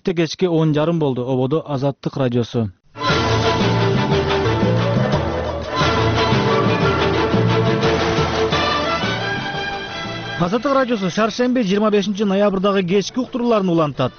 Бишкекте кечки 10:30 болду. Ободо Азаттык радиосу. Азаттык радиосу шаршемби 25 ноябрдагы кечки уктурууларын улантат.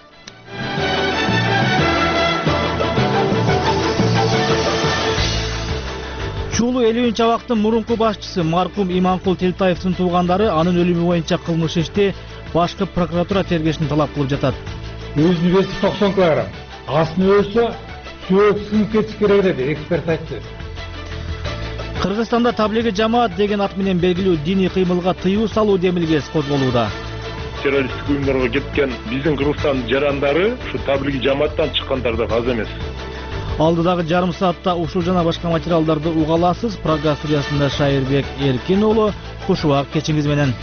Чулуу 50-чабактын мурунку башчысы маркум Иманкул Телтаевдин туугандары анын өлүмү боюнча кылмыш ишти башкы прокуратура тергешин талап кылып жатат. Өзүнүн веси 90 кг. Астын өлсө, сүйөк сынып кетиш керек деди, эксперт айтты. Кыргызстанда таблиги жамаат деген ат менен белгилүү диний кыймылга тыюу салуу демилгеси козголууда. Террористтик уюмдарга кеткен биздин Кыргызстандын жарандары ушу таблиги жамааттан чыккандар да аз эмес. Алдыдагы жарым саатта ушул жана башка материалдарды уга аласыз. Прага студиясында Шайырбек Эркин уулу. Куш убак кечиңиз менен.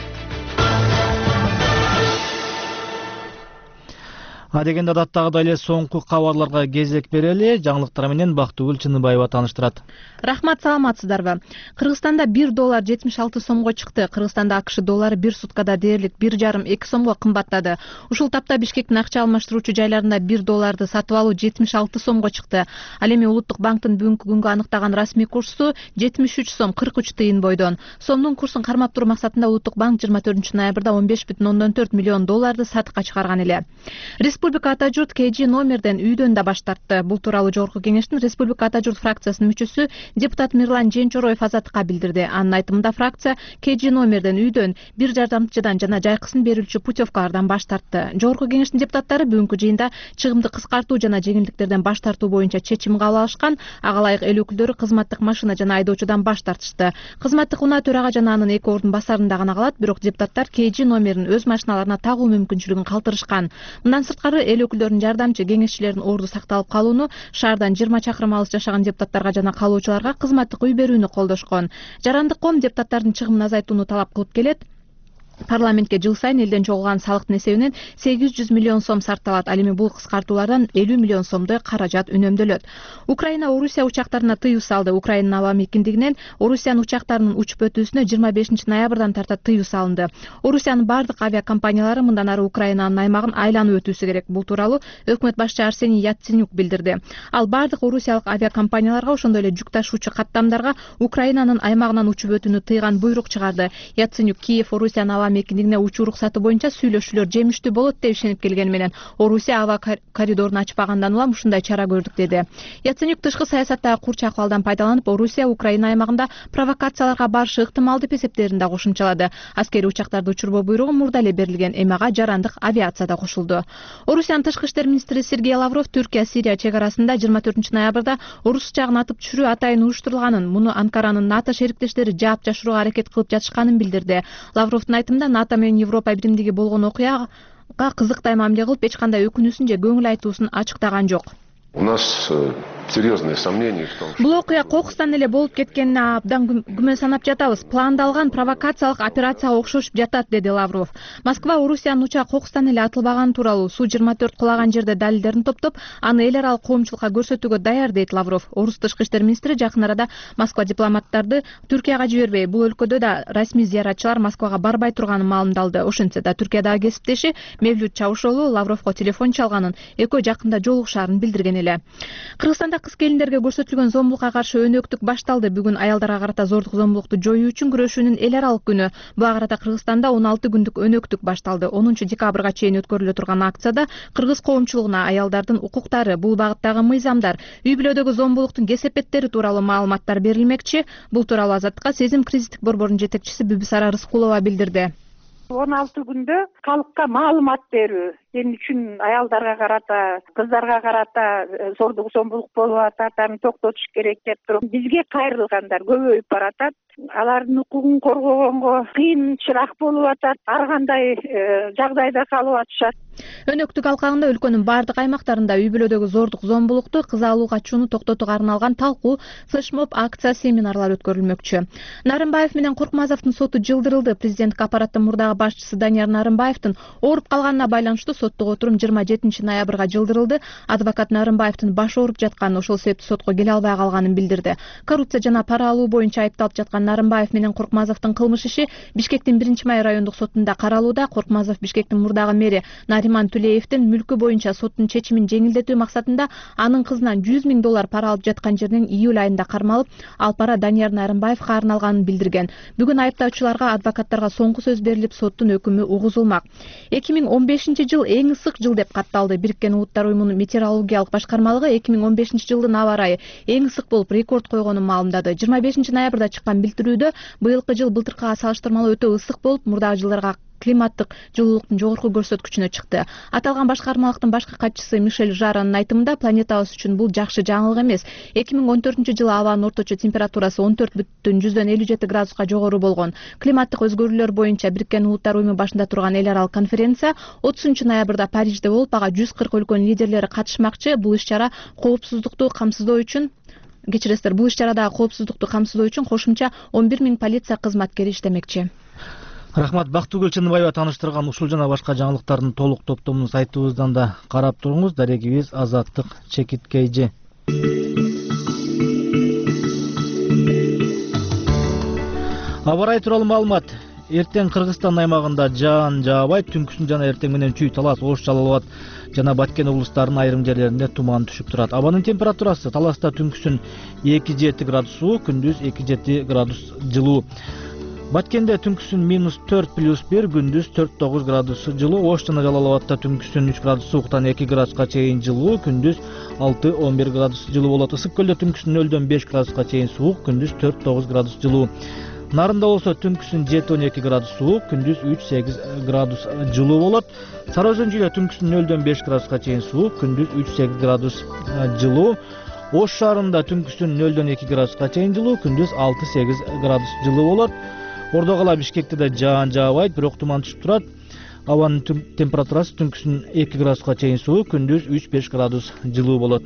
Адегенде адаттагыдай эле соңку кабарларга кезек берели. Жаңылыктар менен Бактыгүл Чыныбаева тааныштырат. Рахмат, саламатсыздарбы? Кыргызстанда $1 76 сомго чыкты. Кыргызстанда АКШ доллары бир суткада дээрлик 1,5-2 сомго кымбаттады. Ушул тапта Бишкектин акча алмаштыруучу жайларында $1 сатып алуу 76 сомго чыкты. Ал эми Улуттук банктын бүгүнкү күнгө аныктаган расмий курсу 73 сом 43 тыйын бойдон. Сомдун курсун кармап туруу максатында Улуттук банк 24 ноябрда $15,4 миллион сатыкка чыгарган эле. Республика Ата журт KG номерден үйдөн да баш тартты. Бул тууралуу Жогорку Кеңештин Республика Ата журт фракциясынын мүчөсү депутат Мирлан Женчороев Азаттыкка билдирди. Анын айтымында фракция KG номерден үйдөн бир жардамчыдан жана жайкысын берүүчү путевкалардан баш тартты. Жогорку Кеңештин депутаттары бүгүнкү жыйында чыгымды кыскартуу жана жеңилдиктерден баш тартуу боюнча чечим кабыл алышкан. Ага ылайык эл өкүлдөрү кызматтык машина жана айдоочудан баш тартышты. Кызматтык унаа төрага жана анын 2 ордун басарында гана калат, бирок депутаттар KG номерин өз машиналарына тагуу мүмкүнчүлүгүн калтырышкан. Мындан сырткары эл өкүлдөрүнүн жардамчы кеңешчилеринин орду сакталып калууну, шаардан 20 чакырым алыс жашаган депутаттарга жана калуучуларга кызматтык үй берүүнү колдошкон. Жарандык ком депутаттардын чыгымын азайтууну талап кылып келет. Парламентке жыл сайын элден чогулган салыктын эсебинен 800 миллион сом сарпталат. Ал эми бул кыскартуулардан 50 миллион сомдой каражат үнөмдөлөт. Украина Орусия учактарына тыюу салды. Украинанын аба мекендигинен Орусиянын учактарынын учуп өтүүсүнө 25 ноябрдан тарта тыюу салынды. Орусиянын бардык авиакомпаниялары мындан ары Украинанын аймагын айланып өтүүсү керек. Бул тууралуу өкмөт башчы Арсений Яценюк билдирди. Ал бардык орусиялык авиакомпанияларга, ошондой эле жүк ташуучу каттамдарга Украинанын аймагынан учуп өтүүнү тыйган буйрук чыгарды. Яценюк Киев Орусиянын аба мекендигине учуу уруксаты боюнча сүйлөшүүлөр жемиштүү болот деп ишенип келгени менен Орусия аба коридорун ачпагандан улам ушундай чара көрдүк деди. Яценюк тышкы саясаттагы курч акыбалдан пайдаланып, Орусия Украина аймагында провокацияларга барышы ыктымал деп эсептерин да кошумчалады. Аскери учактарды учурбоо буйругу мурда эле берилген, эми ага жарандык авиация да кошулду. Орусиянын тышкы иштер министри Сергей Лавров Түркия-Сирия чек арасында 24 ноябрда орус жагын атып түшүрүү атайын уюштурулганын, муну Анкаранын НАТО шериктештери жаап жашырууга аракет кылып жатышканын билдирди. Лавровдун айтымында НАТО менен Европа биримдиги болгон окуяга кызыктай мамиле кылып, эч кандай өкүнүүсүн же көңүл айтуусун ачыктаган жок. У нас серьезные сомнения в том, что... Бул окуя кокустан эле болуп кеткенине абдан күмөн санап жатабыз. Пландалган провокациялык операцияга окшошуп жатат, деди Лавров. Москва Орусиянын учак кокустан эле атылбаганы тууралуу Су-24 кулаган жерде далилдерин топтоп, аны эл аралык коомчулукка көрсөтүүгө даяр, дейт Лавров. Орус тышкы иштер министри жакын арада Москва дипломаттарды Түркияга жибербей, бул өлкөдө да расмий зыяратчылар Москвага барбай турганын маалымдалды. Ошентсе да Түркиядагы кесиптеши Мевлют Чавушоглу Лавровго телефон чалганын, экөө жакында жолугушаарын билдирген эле. Кыргызстанда кыз келиндерге көрсөтүлгөн зомбулукка каршы өнөктүк башталды. Бүгүн аялдарга карата зордук зомбулукту жоюу үчүн күрөшүүнүн эл аралык күнү. Буга карата Кыргызстанда 16 күндүк өнөктүк башталды. 10 декабрга чейин өткөрүлө турган акцияда кыргыз коомчулугуна аялдардын укуктары, бул багыттагы мыйзамдар, үй бүлөдөгү зомбулуктун кесепеттери тууралуу маалыматтар берилмекчи. Бул тууралуу Азаттыкка Сезим кризистик борборунун жетекчиси Бүбүсара Рыскулова билдирди. 16 күндө калкка маалымат берүү, эмне үчүн аялдарга карата, кыздарга карата зордук зомбулук болуп атат, аны токтотуш керек деп туруп бизге кайрылгандар көбөйүп баратат. Алардын укугун коргогонго кыйынчыраак болуп атат, ар кандай жагдайда калып атышат. Өнөктүк алкагында өлкөнүн бардык аймактарында үй бүлөдөгү зордук зомбулукту, кыз алуу качууну токтотууга арналган талкуу, флешмоб, акция, семинарлар өткөрүлмөкчү. Нарымбаев менен Коркмазовдун соту жылдырылды. Президенттик аппараттын мурдагы башчысы Данияр Нарымбаевдин ооруп калганына байланыштуу соттук отурум 27 ноябрга жылдырылды. Адвокат Нарымбаевдин башы ооруп жатканын, ошол себептүү сотко келе албай калганын билдирди. Коррупция жана пара алуу боюнча айыпталып жаткан Нарымбаев менен Коркмазовдун кылмыш иши Бишкектин 1 май райондук сотунда каралууда. Коркмазов Бишкектин мурдагы мэри Кайман Түлеевдин мүлкү боюнча соттун чечимин жеңилдетүү максатында анын кызынан $100 000 пара алып жаткан жеринен июль айында кармалып, ал пара Данияр Нарымбаевга арналганын билдирген. Бүгүн айыптоочуларга адвокаттарга соңку сөз берилип, соттун өкүмү угузулмак. 2015 жыл эң ысык жыл деп катталды. Бириккен Улуттар уюмунун метеорологиялык башкармалыгы 2015 жылдын аба ырайы эң ысык болуп рекорд койгонун маалымдады. 25 ноябрда чыккан билдирүүдө быйылкы жыл былтыркыга салыштырмалуу өтө ысык болуп, мурдагы жылдарга климаттык жылуулуктун жогорку көрсөткүчүнө чыкты. Аталган башкармалыктын башкы катчысы Мишель Жаранын айтымында, планетабыз үчүн бул жакшы жаңылык эмес. 2014 жылы абанын орточо температурасы 14,57 градуска жогору болгон. Климаттык өзгөрүүлөр боюнча Бириккен Улуттар уюму башында турган эл аралык конференция 30 ноябрда Парижде болуп, ага 140 өлкөнүн лидерлери катышмакчы. Бул иш-чара коопсуздукту камсыздоо үчүн бул иш-чарадагы коопсуздукту камсыздоо үчүн кошумча 11 000 полиция кызматкери иштемекчи. Рахмат. Бактыгүл Чыныбаева тааныштырган ушул жана башка жаңылыктардын толук топтомун сайтыбыздан да карап туруңуз. Дарегибиз Азаттык Чекиткейжи. Аба ырайы тууралуу маалымат. Эртең Кыргызстан аймагында жаан жаабайт, түнкүсүн жана эртең менен Чүй, Талас, Ош, Жалал Абад жана Баткен облустарынын айрым жерлеринде туман түшүп турат. Абанын температурасы Таласта түнкүсүн 2-7 градус суук, күндүз 2-7 градус жылуу. Баткенде түнкүсүн -4+1, күндүз 4-9 градус жылуу. Ош жана Жалал Абадта түнкүсүн 3 градус сууктан 2 градуска чейин жылуу, күндүз 6-11 градус жылуу болот. Ысык көлдө түнкүсүн 0-5 градуска чейин суук, күндүз 4-9 градус жылуу. Нарында болсо түнкүсүн 7-12 градус суук, күндүз 3-8 градус жылуу болот. Сары Өзөн түнкүсүн 0-5 градуска чейин суук, күндүз 3-8 градус жылуу. Ош шаарында түнкүсүн 0-2 градуска чейин жылуу, күндүз 6-8 градус жылуу болот. Ордо кала Бишкекте да жаан жаабайт, бирок туман түшүп турат. Абанын температурасы түнкүсүн 2 градуска чейин суук, күндүз 3-5 градус жылуу болот.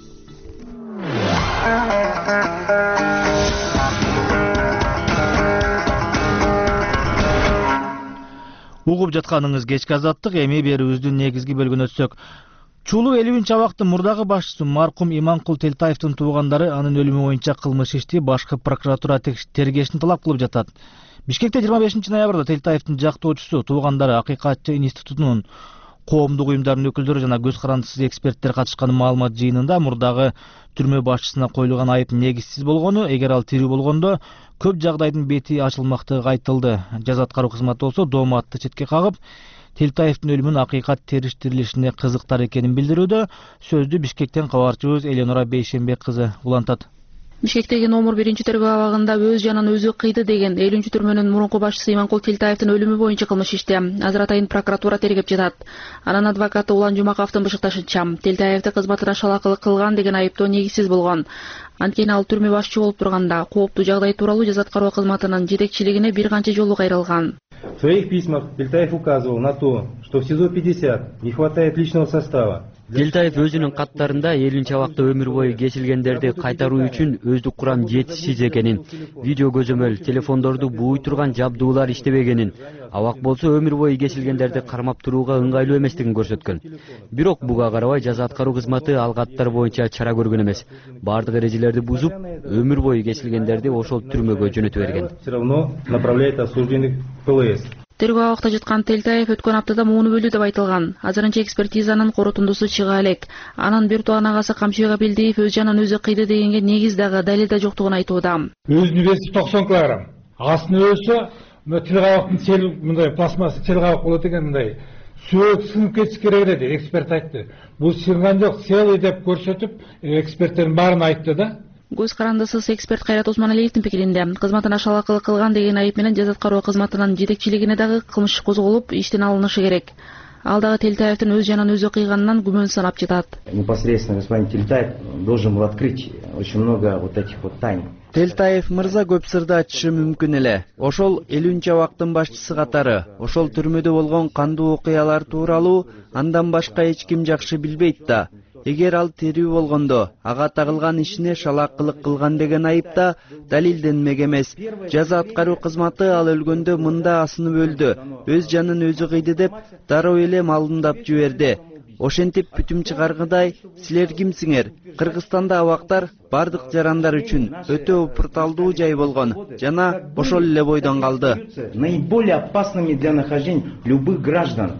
Угуп жатканыңыз кечки азаттык, эми берүүбүздүн негизги бөлүгүнө өтсөк. Чулуу 50-абактын мурдагы башчысы маркум Иманкул Телтаевдин туугандары анын өлүмү боюнча кылмыш ишти башкы прокуратура тергешин талап кылып жатат. Бишкекте 25 ноябрда Телтаевдин жактоочусу, туугандары, Акыйкатчы институтунун, коомдук уюмдардын өкүлдөрү жана көз карандысыз эксперттер катышкан маалымат жыйынында мурдагы түрмө башчысына коюлган айып негизсиз болгону, эгер ал тирүү болгондо көп жагдайдын бети ачылмактыгы айтылды. Жаза аткаруу кызматы болсо дооматты четке кагып, Телтаевдин өлүмүнүн акыйкат териштирилишине кызыктар экенин билдирүүдө. Сөздү Бишкектен кабарчыбыз Эленора Бейшембек кызы улантат. Бишкектеги номер 1-тергөө абагында өз жанын өзү кыйды деген 50-түрмөнүн мурунку башчысы Иманкул Телтаевдин өлүмү боюнча кылмыш ишти азыр атайын прокуратура тергеп жатат. Анын адвокаты Улан Жумаковдун бышыкташынча, Телтаевди кызматына шалакылык кылган деген айыптоо негизсиз болгон. Анткени ал түрмө башчы болуп турганда кооптуу жагдай тууралуу жаза аткаруу кызматынын жетекчилигине бир канча жолу кайрылган. В своих письмах Телтаев указывал на то, что в СИЗО-50 не хватает личного состава. Телтаев өзүнүн каттарында 50-абакта өмүр бою кесилгендерди кайтаруу үчүн өздүк курам жетишсиз экенин, видео көзөмөл, телефондорду бууй турган жабдуулар иштебегенин, абак болсо өмүр бою кесилгендерди кармап турууга ыңгайлуу эместигин көрсөткөн. Бирок буга карабай жаза аткаруу кызматы ал каттар боюнча чара көргөн эмес. Бардык эрежелерди бузуп, өмүр бою кесилгендерди ошол түрмөгө жөнөтүп берген. Все равно направляет осужденных в ПЛС. Тергөө абакта жаткан Телтаев өткөн аптада мууну бөлдү деп айтылган. Азырынча экспертизанын корутундусу чыга элек. Анын бир тууган агасы Камчыбек Абилдиев өз жанын өзү кыйды дегенге негиз дагы далил да жоктугун айтууда. Өзүнүн веси 90 килограмм. Астын өзү тил кабактын сел мындай пластмасса тил кабак болот экен, мындай сөөк сынып кетиш керек эле деп эксперт айтты. Бул сынган жок, целый деп көрсөтүп, эксперттердин баарын айтты да. Көз карандысыз эксперт Кайрат Осмоналиевдин пикиринде, кызматына шалакылык кылган деген айып менен жаза аткаруу кызматынын жетекчилигине дагы кылмыш козголуп, иштен алынышы керек. Ал дагы Телтаевдин өз жанын өзү кыйганынан күмөн санап жатат. Непосредственно господин Телтаев должен был открыть очень много вот этих вот тайн. Телтаев мырза көп сырды ачышы мүмкүн эле. Ошол 50-абактын башчысы катары, ошол түрмөдө болгон кандуу окуялар тууралуу андан башка эч ким жакшы билбейт да. Эгер ал тирүү болгондо, ага тагылган ишине шалакылык кылган деген айыпта далилденмек эмес. Жаза аткаруу кызматы ал өлгөндө мында асынып өлдү, өз жанын өзү кыйды деп дароо эле малындап жиберди. Ошентип бүтүм чыгаргыдай, силер кимсиңер? Кыргызстанда абактар бардык жарандар үчүн өтө упурталдуу жай болгон жана ошол эле бойдон калды. Наиболее опасными для нахождения любых граждан.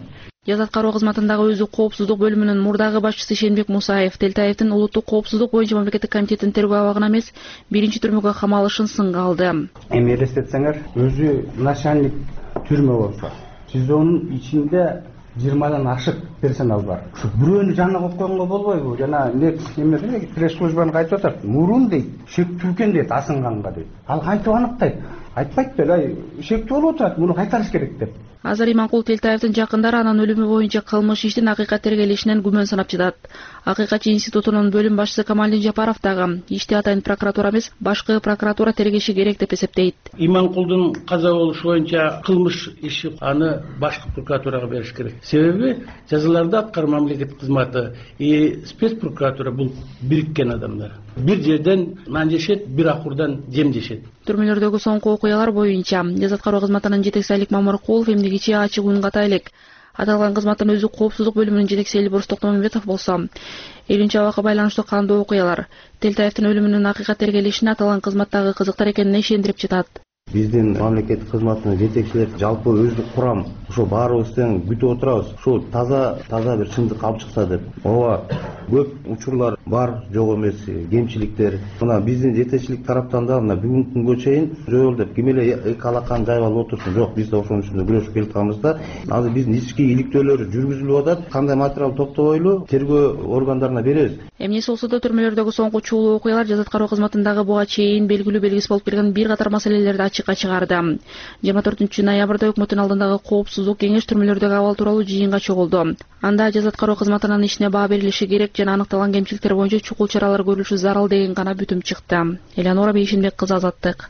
Жаз аткаруу кызматындагы өздүк коопсуздук бөлүмүнүн мурдагы башчысы Шенбек Мусаев Телтаевдин улуттук коопсуздук боюнча мамлекеттик комитеттин тергөө абагына эмес, биринчи түрмөгө камалышын сынга алды. Эми элестетсеңер, өзү начальник түрмө болсо, СИЗОнун ичинде 20 ашык персонал бар. Ушу бирөөнү жанына коюп койгонго болбойбу? Жана эме пресс-службаны айтып атат. Мурун дейт, шектүү экен дейт асынганга дейт. Ал кантип аныктайт? Айтпайт беле, шектүү болуп атат, муну кайтарыш керек деп. Азыр Иманкул Телтаевдин жакындары анын өлүмү боюнча кылмыш иштин акыйкат тергелишинен күмөн санап жатат. Акыйкатчы институтунун бөлүм башчысы Камалдин Жапаров дагы ишти атайын прокуратура эмес, башкы прокуратура тергеши керек деп эсептейт. Иманкулдун каза болушу боюнча кылмыш иши аны башкы прокуратурага бериш керек. Себеби жазаларды аткаруу мамлекеттик кызматы спец прокуратура бул бириккен адамдар. Бир жерден нан жешет, бир акурдан жем жешет. Түрмөлөрдөгү соңку окуялар боюнча жаз аткаруу кызматынын жетекчиси Алик Мамыркулов эмнегичи ачык үнгө элек. Аталган кызматтын өздүк коопсуздук бөлүмүнүн жетекчиси Элбурс Токтомамбетов болсо, 50-абакка байланыштуу кандуу окуялар Телтаевдин өлүмүнүн акыйкат тергелишине аталган кызматтагы кызыктар экенине ишендирип жатат. Биздин мамлекеттик кызматтын жетекчилери жалпы өздүк курам ошо баарыбыз тең күтүп отурабыз. Ошо таза бир чындык алып чыкса деп. Ооба, көп учурлар бар, жок эмес, кемчиликтер. Мына биздин жетекчилик тараптан да мына бүгүнкү күнгө чейин жол деп ким эле эки алаканы жайып алып отурсун. Жок, биз да ошонун үстүндө күрөшүп келатканбыз да. Азыр биздин ички иликтөөлөр жүргүзүлүп атат. Кандай материал топтобойлу тергөө органдарына беребиз. Эмнеси болсо да түрмөлөрдөгү соңку чуулуу окуялар жаз аткаруу кызматындагы буга чейин белгилүү белгиси болуп келген бир катар маселелерди ачыкка чыгарды. 24 ноябрда өкмөттүн алдындагы коопсуздук кеңеш түрмөлөрдөгү абал тууралуу жыйынга чогулду. Анда жаз аткаруу кызматынын ишине баа берилиши керек жана аныкталган кемчиликтер боюнча чукул чаралар көрүлүшү зарыл деген гана бүтүм чыкты. Элеонора Бейшенбек кызы, Азаттык.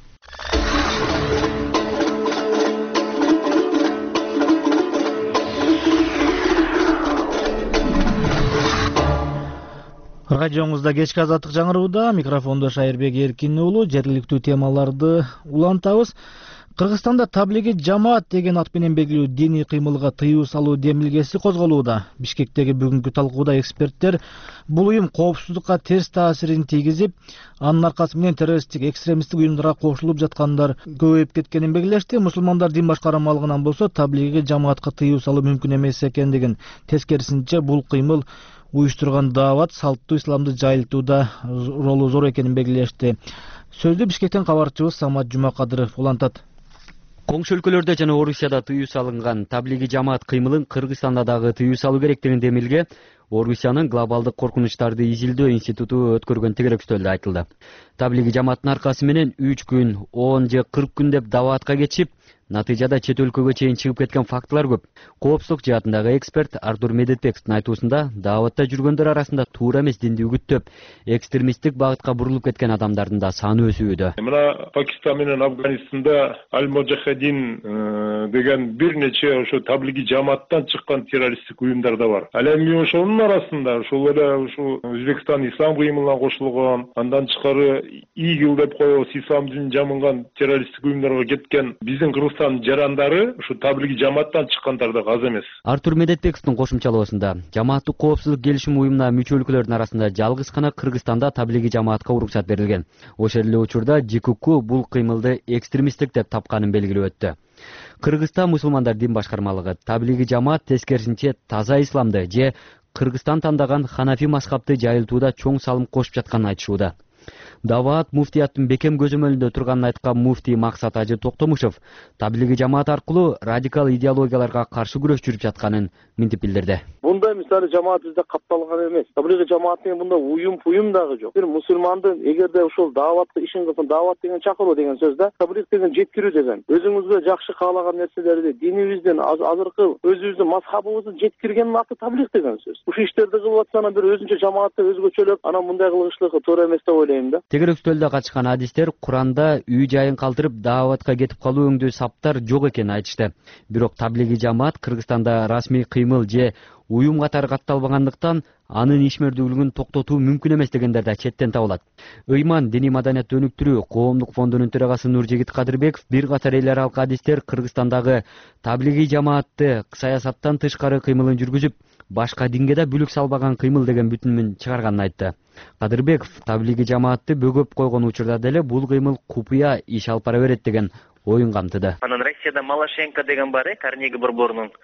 Радиоңузда кечки Азаттык жаңырууда, микрофондо Шайырбек Эркин уулу. Жергиликтүү темаларды улантабыз. Кыргызстанда таблиги жамаат деген ат менен белгилүү диний кыймылга тыюу салуу демилгеси козголууда. Бишкектеги бүгүнкү талкууда эксперттер бул уюм коопсуздукка терс таасирин тийгизип, анын аркасы менен террористтик экстремисттик уюмдарга кошулуп жаткандар көбөйүп кеткенин белгилешти. Мусулмандар дин башкармалыгынан болсо таблиги жамаатка тыюу салуу мүмкүн эмес экендигин, тескерисинче бул кыймыл уюштурган даават салттуу исламды жайылтууда ролу зор экенин белгилешти. Сөздү Бишкектен кабарчыбыз Самат Жумакадыров улантат. Коңшу өлкөлөрдө жана Орусияда тыюу салынган таблиги жамаат кыймылын Кыргызстанда дагы тыюу салуу керек деген демилге Орусиянын глобалдык коркунучтарды изилдөө институту өткөргөн тегеректөлдө айтылды. Таблиги жамааттын аркасы менен 3 күн, 10 же 40 күн деп дааватка кетишип, натыйжада чет өлкөгө чейин чыгып кеткен фактылар көп. Коопсуздук жаатындагы эксперт Артур Медетбековдун айтуусунда, дааватта жүргөндөр арасында туура эмес динди үгүттөп, экстремисттик багытка бурулуп кеткен адамдардын да саны өсүүдө. Мына Пакистан менен Афганистанда Аль-Моджахедин деген бир нече ошо таблиги жамааттан чыккан террористтик уюмдар да бар. Ал эми ошонун арасында ошол эле ушу Өзбекстан ислам кыймылына кошулган, андан тышкары ИГИЛ деп коебуз, ислам динин жамынган террористтик уюмдарга кеткен биздин Кыргызстан жарандары ушу таблиги жамааттан чыккандар да аз эмес. Артур Медетбековдун кошумчалоосунда, жамааттык коопсуздук келишим уюмуна мүчө өлкөлөрдүн арасында жалгыз гана Кыргызстанда таблиги жамаатка уруксат берилген. Ошол эле учурда ЖКК бул кыймылды экстремисттик деп тапканын белгилеп өттү. Кыргызстан мусулмандар дин башкармалыгы таблиги жамаат тескерисинче таза исламды же Кыргызстан тандаган ханафи мазхабты жайылтууда чоң салым кошуп жатканын айтышууда. Даават муфтияттын бекем көзөмөлүндө турганын айткан муфтий Максат Ажы Токтомушев таблиги жамаат аркылуу радикал идеологияларга каршы күрөш жүрүп жатканын мынтип билдирди. Мындай мисалы жамаат бизде капталган эмес. Таблиги жамаат менен мында уюм дагы жок. Бир мусулмандын эгерде ошол дааватты ишин кылсын, даават деген чакыруу деген сөз да, таблиг деген жеткирүү деген. Өзүңүзгө жакшы каалаган нерселерди, динибиздин, азыркы өзүбүздүн мазхабыбызды жеткиргендин аты таблиг деген сөз. Ушул иштерди кылып атсана бир өзүнчө жамаатты өзгөчөлөп, анан мындай кылышлыгы туура эмес деп ойлойм да. Тегеректөлдө катышкан адистер Куранда үй жайын калтырып дааватка кетип калуу өңдүү саптар жок экенин айтышты. Бирок таблиги жамаат Кыргызстанда расмий кыймыл же уюм катары катталбагандыктан анын ишмердүүлүгүн токтотуу мүмкүн эмес дегендер да четтен табылат. Ыйман диний маданиятты өнүктүрүү коомдук фондунун төрагасы Нуржигит Кадырбеков бир катар эл аралык адистер Кыргызстандагы таблиги жамаатты саясаттан тышкары кыймылын жүргүзүп, башка динге да бүлүк салбаган кыймыл деген бүтүнүн чыгарганын айтты. Кадырбеков таблиги жамаатты бөгөп койгон учурда деле бул кыймыл купуя иш алып бара берет деген оюн камтыды. Анан Россияда Малашенко деген бар, Карнеги борборунун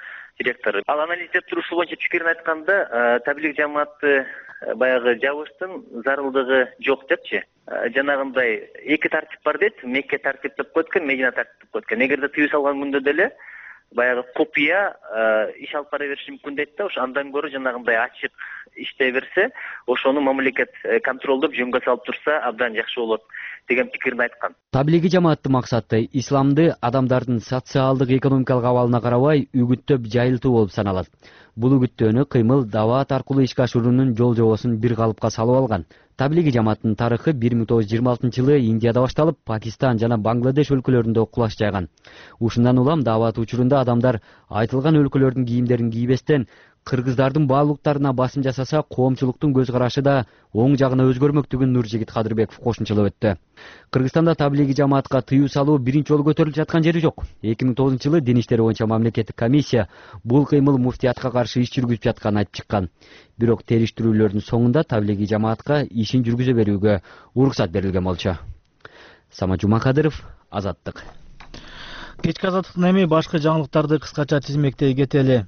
директору. Ал анализдеп турушу боюнча пикирин айтканда, таблик жамаатты баягы жабыштын зарылдыгы жок депчи. Жанагындай эки тартип бар дейт. Мекке тартип деп коет экен, Медина тартип деп коет экен. Эгерде тыюу салган күндө деле баягы купуя иш алып бара бериши мүмкүн дейт да, ошо андан көрө жанагындай ачык иштей берсе, ошону мамлекет контролдоп жөнгө салып турса абдан жакшы болот деген пикирин айткан. Таблиги жамааттын максаты исламды адамдардын социалдык экономикалык абалына карабай үгүттөп жайылтуу болуп саналат. Бул үгүттөөнү кыймыл даават аркылуу ишке ашыруунун жол жобосун бир калыпка салып алган. Таблиги жамааттын тарыхы 1926-жылы Индияда башталып, Пакистан жана Бангладеш өлкөлөрүндө кулаш жайган. Ушундан улам даават учурунда адамдар айтылган өлкөлөрдүн кийимдерин кийбестен кыргыздардын баалуулуктарына басым жасаса, коомчулуктун көз карашы да оң жагына өзгөрмөктүгүн Нуржигит Кадырбеков кошумчалап өттү. Кыргызстанда таблиги жамаатка тыюу салуу биринчи жолу көтөрүлүп жаткан жери жок. 2009-жылы Дин иштери боюнча мамлекеттик комиссия бул кыймыл муфтиятка каршы иш жүргүзүп жатканын айтып чыккан. Бирок териштирүүлөрдүн соңунда таблиги жамаатка ишин жүргүзө берүүгө уруксат берилген болчу. Самат Жумакадыров, Азаттык. Кечки азаттыктан эми башка жаңылыктарды кыскача тизмектей кетели.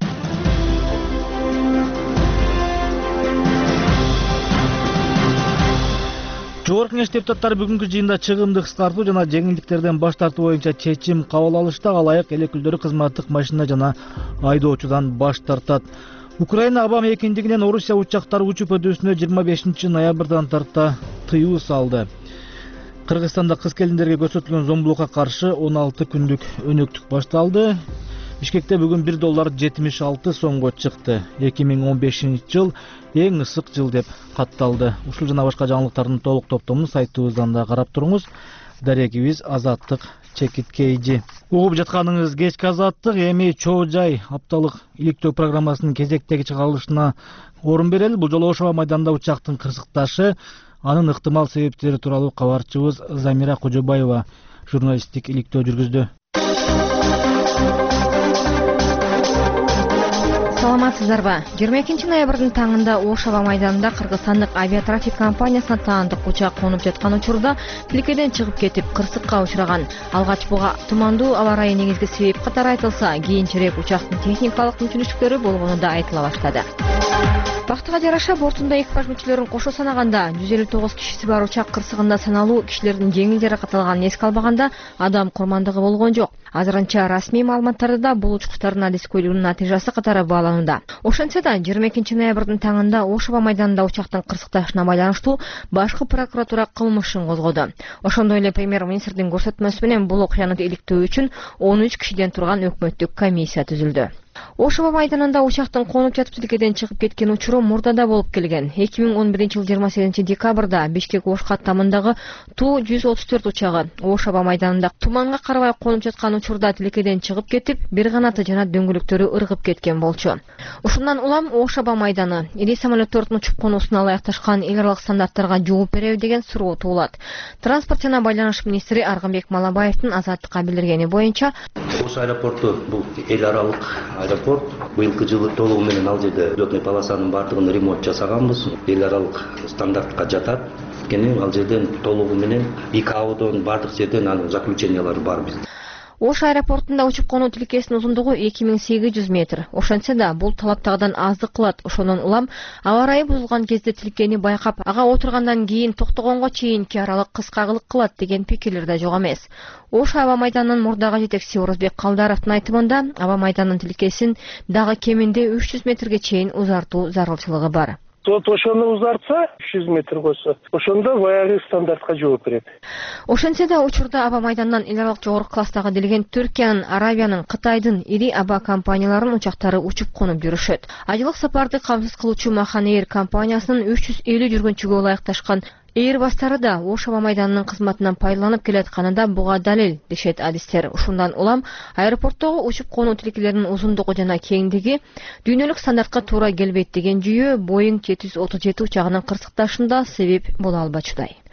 Жогорку Кеңеш депутаттары бүгүнкү жыйында чыгымды кыскартуу жана жеңилдиктерден баш тартуу боюнча чечим кабыл алышты. Алайык элек өкүлдөрү кызматтык машина жана айдоочудан баш тартат. Украина Абам эркиндигинен Орусия учактары учуп өтүүсүнө 25 ноябрдан тарта тыюу салды. Кыргызстанда кыз келиндерге көрсөтүлгөн зомбулукка каршы 16 күндүк өнөктүк башталды. Бишкекте бүгүн $1.76 сомго чыкты. 2015-жыл эң ысык жыл деп катталды. Ушул жана башка жаңылыктардын толук топтомун сайтыбыздан да карап туруңуз. Дарегибиз Азаттык чекиткейжи. Угуп жатканыңыз кечки Азаттык. Эми Чоо Жай апталык иликтөө программасынын кезектеги чыгарылышына орун берели. Бул жолу Ош аба майданында учактын кырсыкташы, анын ыктымал себептери тууралуу кабарчыбыз Замира Кожобаева журналисттик иликтөө жүргүздү. Саламатсыздарбы? 22 ноябрдын таңында Ош аба майданында кыргызстандык авиатрафик компаниясына таандык учак конуп жаткан учурда тилкеден чыгып кетип кырсыкка учураган. Алгач буга тумандуу аба ырайы негизги себеп катары айтылса, кийинчерээк учактын техникалык мүмкүнчүлүктөрү болгону да айтыла баштады. Бактыга жараша бортунда экипаж мүчөлөрүн кошо санаганда 159 кишиси бар учак кырсыгында саналуу кишилердин жеңил жаракат алганын эске албаганда адам курмандыгы болгон жок. Азырынча расмий маалыматтарда да бул учкучтардын адискөйлүгүнүн натыйжасы катары бааланууда. Ошентсе да 22 ноябрдын таңында Ош аба майданында учактын кырсыкташына байланыштуу башкы прокуратура кылмыш ишин козгоду. Ошондой эле премьер-министрдин көрсөтмөсү менен бул окуяны иликтөө үчүн 13 кишиден турган өкмөттүк комиссия түзүлдү. Ош аба майданында учактын конуп жатып тилкеден чыгып кеткен учуру мурда да болуп келген. 2011-жыл 28 декабрда Бишкек Ош каттамындагы Ту-134 учагы Ош аба майданында туманга карабай конуп жаткан учурда тилкеден чыгып кетип, бир канаты жана дөңгөлөктөрү ыргып кеткен болчу. Ушундан улам Ош аба майданы ири самолеттордун учуп конуусуна ылайыкташкан эл аралык стандарттарга жооп береби деген суроо туулат. Транспорт жана байланыш министри Аргынбек Малабаевдин Азаттыкка билдиргени боюнча, Ош аэропорту бул эл аралык аэропорт. Быйылкы жылы толугу менен ал жерде лётный полосанын баардыгын ремонт жасаганбыз. Эл аралык стандартка жатат. Кенен ал жерден толугу менен ИКАОдон баардык жерден анын заключениялары бар биз. Ош аэропортунда учуп конуу тилкесинин узундугу 2800 метр. Ошентсе да бул талаптагыдан аздык кылат. Ошондон улам аба ырайы бузулган кезде тилкени байкап, ага отургандан кийин токтогонго чейинки аралык кыскагылык кылат деген пикирлер да жок эмес. Ош аба майданынын мурдагы жетекчиси Орозбек Калдаровдун айтымында, аба майданынын тилкесин дагы кеминде 300 метрге чейин узартуу зарылчылыгы бар. Ошону узартса 300 метр койсо, ошондо баягы стандартка жооп берет. Ошентсе да учурда аба майданынан эл аралык жогорку класстагы делген Түркиянын, Аравиянын, Кытайдын ири аба компанияларынын учактары учуп конуп жүрүшөт. Ажылык сапарды камсыз кылуучу Махан Эйр компаниясынын 350 жүргүнчүгө ылайыкташкан Эйрбастары да Ош аба майданынын кызматынан пайдаланып келатканы да буга далил, дешет адистер. Ушундан улам аэропорттогу учуп конуу тилкелеринин узундугу жана кеңдиги дүйнөлүк стандартка туура келбейт деген жүйө Boeing 737 учагынын кырсыкташында себеп боло албачудай.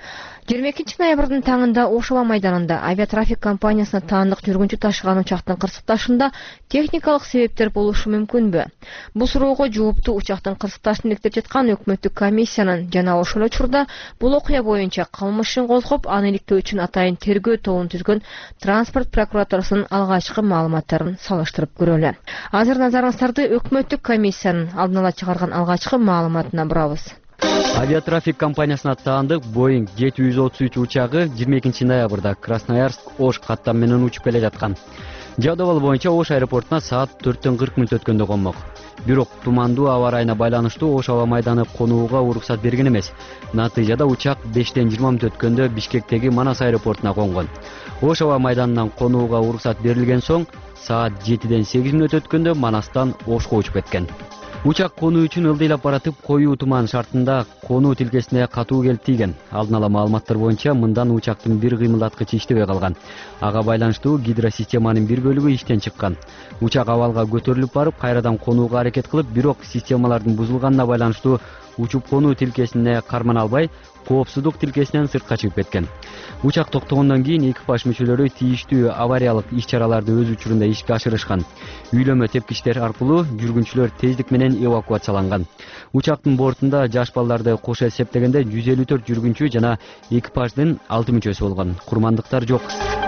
22 ноябрдын таңында Ош аба майданында авиатрафик компаниясына таандык жүргүнчү ташыган учактын кырсыкташында техникалык себептер болушу мүмкүнбү? Бул суроого жоопту учактын кырсыкташын иликтеп жаткан өкмөттүк комиссиянын жана ошол учурда бул окуя боюнча кылмыш ишин козгоп, аны иликтөө үчүн атайын тергөө тобун түзгөн транспорт прокуратурасынын алгачкы маалыматтарын салыштырып көрөлү. Азыр назарыңыздарды өкмөттүк комиссиянын алдын ала чыгарган алгачкы маалыматына бурабыз. Авиатрафик компаниясына таандык Boeing 733 учагы 22 ноябрда Красноярск-Ош каттам менен учуп келе жаткан. Жабдыбал боюнча Ош аэропортуна саат 4:40 өткөндө конмок. Бирок тумандуу аба ырайына байланыштуу Ош аба майданы конууга уруксат берген эмес. Натыйжада учак 5:20 өткөндө Бишкектеги Манас аэропортуна конгон. Ош аба майданынан конууга уруксат берилген соң саат 7:08 өткөндө Манастан Ошко учуп кеткен. Учак конуу үчүн ылдыйлап баратып, коюу туман шартында конуу тилкесине катуу келип тийген. Алдын ала маалыматтар боюнча мындан учактын бир кыймылдаткычы иштебей калган. Ага байланыштуу гидросистеманын бир бөлүгү иштен чыккан. Учак абалга көтөрүлүп барып, кайрадан конууга аракет кылып, бирок системалардын бузулганына байланыштуу учуп конуу тилкесине кармана албай, коопсуздук тилкесинен сыртка чыгып кеткен. Учак токтогондон кийин экипаж мүчөлөрү тийиштүү авариялык иш-чараларды өз учурунда ишке ашырышкан. Үйлөмө тепкичтер аркылуу жүргүнчүлөр тездик менен эвакуацияланган. Учактын бортунда жаш балдарды кошо эсептегенде 154 жүргүнчү жана экипаждын 6 мүчөсү болгон. Курмандыктар жок.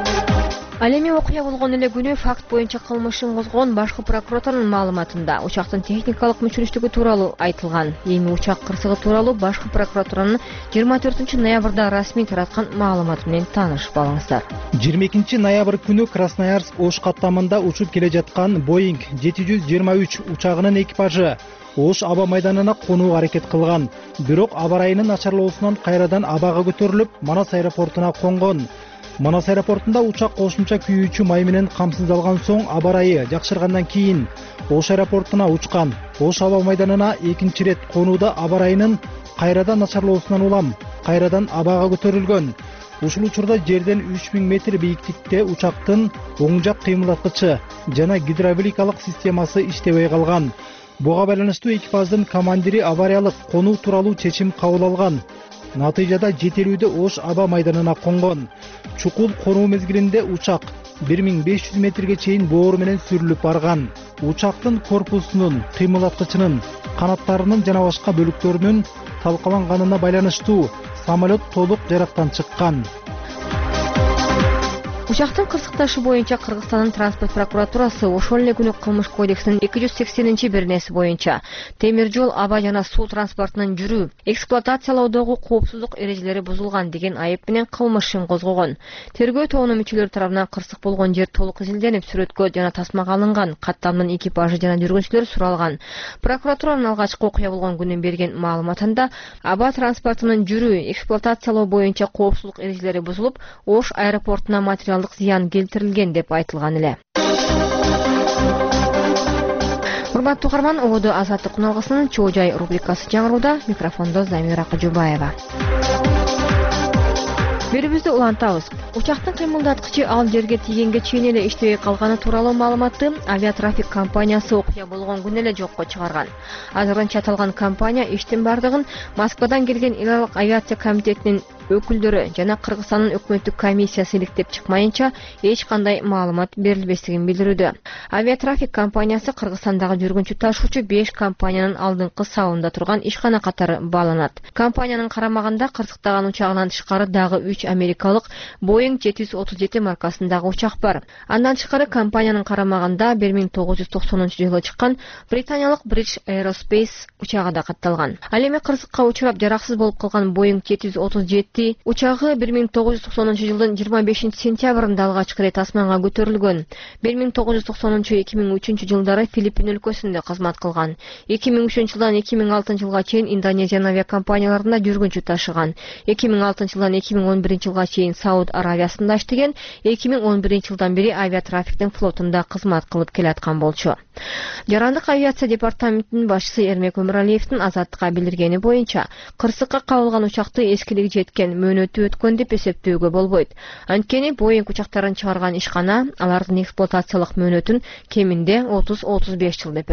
Ал эми окуя болгон эле күнү факт боюнча кылмышын козгогон башкы прокуратуранын маалыматында учактын техникалык мүчөлүштүгү тууралуу айтылган. Эми учак кырсыгы тууралуу башкы прокуратуранын 24 ноябрда расмий тараткан маалыматы менен таанышып алыңыздар. 22 ноябрь күнү Красноярск-Ош каттамында учуп келе жаткан Boeing 723 учагынын экипажы Ош аба майданына конууга аракет кылган. Бирок аба ырайынын начарлоосунан кайрадан абага көтөрүлүп, Манас аэропортуна конгон. Манас аэропортунда учак кошумча күйүүчү май менен камсыздалган соң аба ырайы жакшыргандан кийин Ош аэропортуна учкан. Ош аба майданына экинчи рет конууда аба ырайынын кайрадан начарлоосунан улам кайрадан абага көтөрүлгөн. Ушул учурда жерден 3000 метр бийиктикте учактын оң жак кыймылдаткычы жана гидравликалык системасы иштебей калган. Буга байланыштуу экипаждын командири авариялык конуу тууралуу чечим кабыл алган. Натыйжада жетелүүдө Ош аба майданына конгон. Чукул конуу мезгилинде учак 1500 метрге чейин боору менен сүрүлүп барган. Учактын корпусунун, кыймылдаткычынын, канаттарынын жана башка бөлүктөрүнүн талкаланганына байланыштуу самолет толук жарактан чыккан. Учактын кырсыкташы боюнча Кыргызстандын транспорт прокуратурасы ошол эле күнү кылмыш кодексинин 280-беренеси боюнча темир жол, аба жана суу транспортунун жүрүү, эксплуатациялоодогу коопсуздук эрежелери бузулган деген айып менен кылмыш ишин козгогон. Тергөө тобунун мүчөлөрү тарабынан кырсык болгон жер толук изилденип, сүрөткө жана тасмага алынган. Каттамдын экипажы жана жүргүнчүлөр суралган. Прокуратуранын алгачкы окуя болгон күнү берген маалыматында аба транспортунун жүрүү, эксплуатациялоо боюнча коопсуздук эрежелери бузулуп, Ош аэропортуна материал зыян келтирилген деп айтылган эле. Урматтуу угарман, ободо азаттык куналгысынын чоо жай рубрикасы жаңырууда. Микрофондо Замира Кожубаева. Берүүбүздү улантабыз. Учактын кыймылдаткычы ал жерге тийгенге чейин эле иштебей калганы тууралуу маалыматты авиатрафик компаниясы окуя болгон күнү эле жокко чыгарган. Азырынча аталган компания иштин бардыгын Москвадан келген эл аралык авиация комитетинин өкүлдөрү жана Кыргызстандын өкмөттүк комиссиясы иликтеп чыкмайынча эч кандай маалымат берилбестигин билдирүүдө. Авиатрафик компаниясы Кыргызстандагы жүргүнчү ташуучу 5 компаниянын алдыңкы сабында турган ишкана катары бааланат. Компаниянын карамагында кырсыктаган учагынан тышкары дагы 3 америкалык Boeing 737 маркасындагы учак бар. Андан тышкары компаниянын карамагында 1990-жылы чыккан британиялык British Aerospace учагы да катталган. Ал эми кырсыкка учурап жараксыз болуп калган Boeing 737 учагы 1990-жылдын 25-сентябрында алгачкы рет асманга көтөрүлгөн. 1990-2003 жылдары Филиппин өлкөсүндө кызмат кылган. 2003-жылдан 2006-жылга чейин Индонезиянын авиакомпанияларында жүргүнчү ташыган. 2006-жылдан 2011-жылга чейин Сауд Аравиясында иштеген, 2011-жылдан бери авиатрафиктин флотунда кызмат кылып келаткан болчу. Жарандык авиация департаментинин башчысы Эрмек Өмүралиевдин азаттыкка билдиргени боюнча, кырсыкка кабылган учакты эскилиги жеткен, мөөнөтү өткөн деп эсептөөгө болбойт. Анткени Boeing учактарын чыгарган ишкана алардын эксплуатациялык мөөнөтүн кеминде 30-35 жыл деп берет.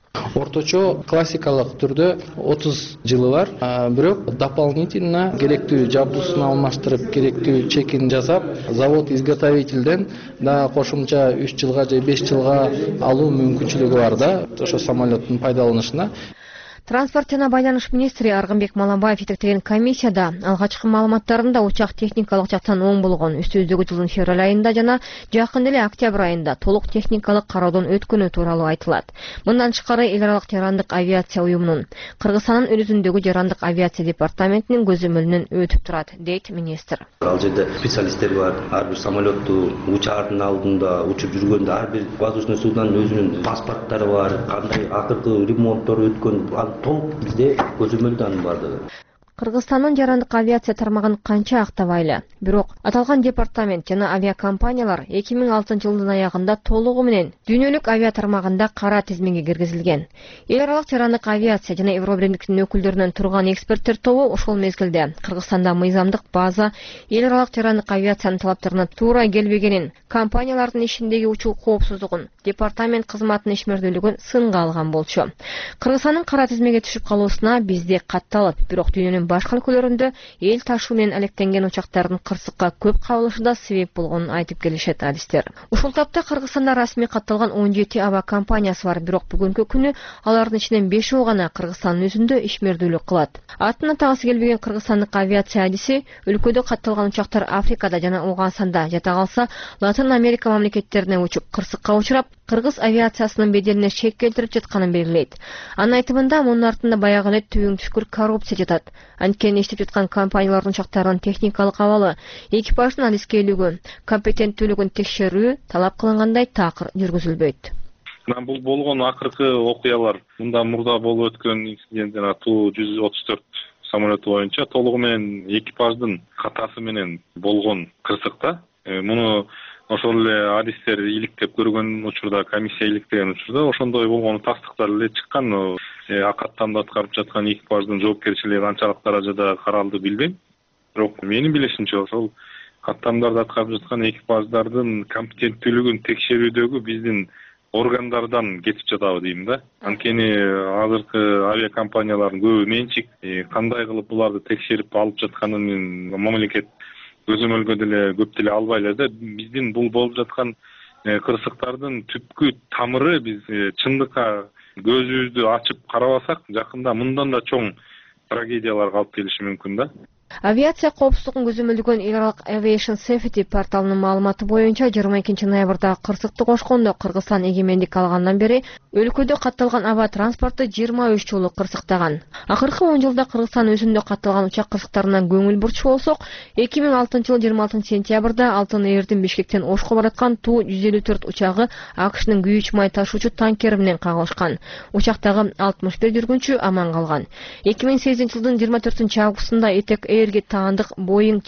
Орточо классикалык түрдө 30 жылы бар, бирок дополнительно керектүү жабдуусун алмаштырып, керектүү чекин жасап, завод изготовительден да кошумча 3 жылга же 5 жылга алуу мүмкүнчүлүгү бар да ошо самолеттин пайдаланышына. Транспорт жана байланыш министри Аргынбек Маланбаев жетектеген комиссияда алгачкы маалыматтарында учак техникалык жактан оң болгон, үстүбүздөгү жылдын февраль айында жана жакын эле октябрь айында толук техникалык кароодон өткөнү тууралуу айтылат. Мындан тышкары эл аралык жарандык авиация уюмунун Кыргызстандын өзүндөгү жарандык авиация департаментинин көзөмөлүнөн өтүп турат, дейт министр. Ал жерде специалисттер бар, ар бир самолетту учаардын алдында учуп жүргөндө ар бир воздушный суднонун өзүнүн паспорттору бар, кандай акыркы ремонттор өткөн толук бизде көзөмөлдөн бардыгы. Кыргызстандын жарандык авиация тармагын канча актабайлы. Бирок аталган департамент жана авиакомпаниялар 2006 жылдын аягында толугу менен дүйнөлүк авиа тармагында кара тизмеге киргизилген. Эл аралык жарандык авиация жана Евробирликтин өкүлдөрүнөн турган эксперттер тобу ошол мезгилде Кыргызстанда мыйзамдык база эл аралык жарандык авиациянын талаптарына туура келбегенин, компаниялардын ишиндеги учуу коопсуздугун, департамент кызматынын ишмердүүлүгүн сынга алган болчу. Кыргызстандын кара тизмеге түшүп калуусуна бизде катталып, бирок дүйнөнүн башка өлкөлөрүндө эл ташуу менен алектенген учактардын кырсыкка көп кабылышы да себеп болгонун айтып келишет адистер. Ушул тапта Кыргызстанда расмий катталган 17 аба компаниясы бар, бирок бүгүнкү күнү алардын ичинен 5 гана Кыргызстандын өзүндө ишмердүүлүк кылат. Атын атагысы келбеген кыргызстандык авиация адиси өлкөдө катталган учактар Африкада жана Угандада жата калса, Латын Америка мамлекеттерине учуп кырсыкка учурап, кыргыз авиациясынын беделине шек келтирип жатканын белгилейт. Анын айтымында мунун артында баягы эле түбүң түшкүр коррупция жатат. Анткени иштеп жаткан компаниялардын учактарынын техникалык абалы, экипаждын адискейлиги, компетенттүүлүгүн текшерүү талап кылынгандай такыр жүргүзүлбөйт. Бул болгон акыркы окуялар мындан мурда болуп өткөн инцидент жана Ту-134 самолету боюнча толугу менен экипаждын катасы менен болгон кырсыкта. Муну ошол эле адистер иликтеп көргөн учурда, комиссия иликтеген учурда ошондой болгону тастыктар эле чыккан. Каттамды аткарып жаткан экипаждын жоопкерчилиги канчалык даражада каралды билбейм. Бирок менин билишимче ошол каттамдарды аткарып жаткан экипаждардын компетенттүүлүгүн текшерүүдөгү биздин органдардан кетип жатабы дейм да. Анткени азыркы авиакомпаниялардын көбү менчик, кандай кылып буларды текшерип алып жатканын мамлекет көзөмөлгө деле көп деле албайлар да. Биздин бул болуп жаткан кырсыктардын түпкү тамыры биз чындыкка көзүбүздү ачып карабасак, жакында мындан да чоң трагедияларга алып келиши мүмкүн да. Авиация коопсуздугун көзөмөлдөгөн эл аралык Aviation Safety порталынын маалыматы боюнча 22 ноябрда кырсыкты кошкондо Кыргызстан эгемендик алгандан бери өлкөдө катталган аба транспорту 23 жолу кырсыктаган. Акыркы 10 жылда Кыргызстан өзүндө катталган учак кырсыктарынан көңүл бурчу болсок, 2006 жыл 26 сентябрда Алтын Эрдин Бишкектен Ошко бараткан Ту-154 учагы АКШнын күйүүч май ташуучу танкери менен кагылышкан. Учактагы 61 жүргүнчү аман калган. 2008 жылдын 24 августунда Этек Эрге таандык Boeing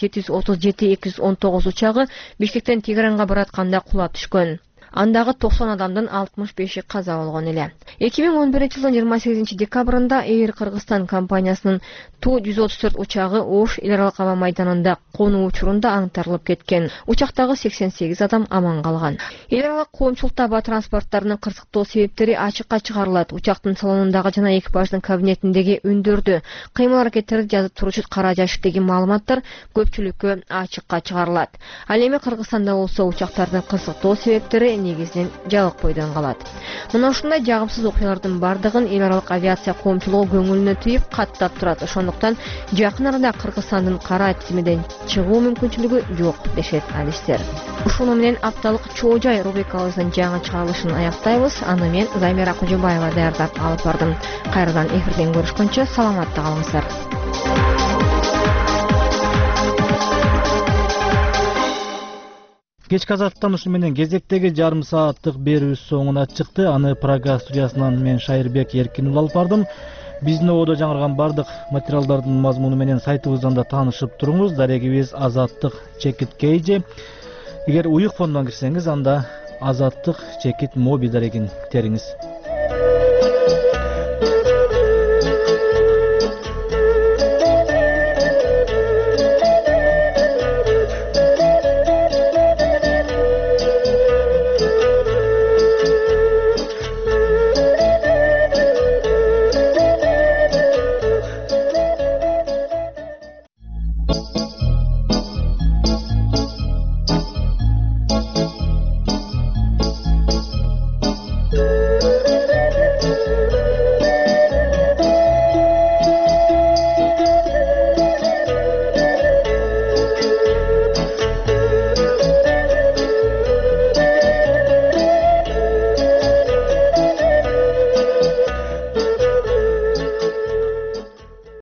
737-219 учагы Бишкектен Тегеранга баратканда кулап түшкөн. Андагы 90 адамдын 65-и каза болгон эле. 2011 жылдын 28 декабрында Air Кыргызстан компаниясынын Ту-134 учагы Ош эл аралык аба майданында конуу учурунда аңтарылып кеткен. Учактагы 88 адам аман калган. Эл аралык коомчулукта аба транспорттарынын кырсыктоо себептери ачыкка чыгарылат. Учактын салонундагы жана экипаждын кабинетиндеги үндөрдү, кыймыл аракеттерди жазып туруучу кара жашыктагы маалыматтар көпчүлүккө ачыкка чыгарылат. Ал эми Кыргызстанда болсо учактардын кырсыктоо себептери негизинен жалык бойдон калат. Мына ушундай жагымсыз окуялардын бардыгын эл аралык авиация коомчулугу көңүлүнө түйүп каттап турат. Ошондуктан жакын арада Кыргызстандын кара тизмеден чыгуу мүмкүнчүлүгү жок дешет адистер. Ушуну менен апталык Чоо жай рубрикабыздын жаңы чыгарылышын аяктайбыз. Аны мен Займира Кожобаева даярдап алып бардым. Кайрадан эфирден көрүшкөнчө саламатта калыңыздар. Кечки азаттан ушу менен кезектеги жарым сааттык берүүбүз соңуна чыкты. Аны Прага студиясынан мен Шайырбек Эркинов алып бардым. Биздин ободо жаңырган бардык материалдардын мазмуну менен сайтыбыздан да таанышып туруңуз. Дарегибиз azattik.kj. Эгер уюк фондон кирсеңиз, анда azattik.mobi дарегин териңиз.